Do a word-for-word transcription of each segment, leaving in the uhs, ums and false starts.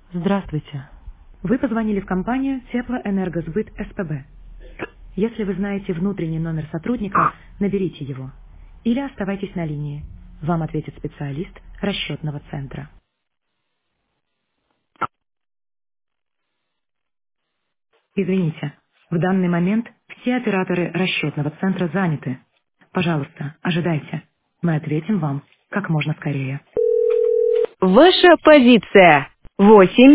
Здравствуйте. Вы позвонили в компанию Теплоэнергосбыт СПБ. Если вы знаете внутренний номер сотрудника, наберите его. Или оставайтесь на линии. Вам ответит специалист расчетного центра. Извините, в данный момент все операторы расчетного центра заняты. Пожалуйста, ожидайте. Мы ответим вам как можно скорее. Ваша позиция. Восемь.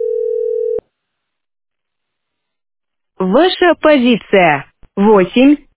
Ваша позиция. Восемь.